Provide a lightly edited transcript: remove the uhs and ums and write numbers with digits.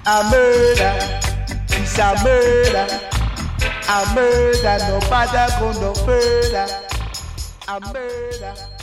A murder, it's a murder. A murder, nobody go no further. A murder.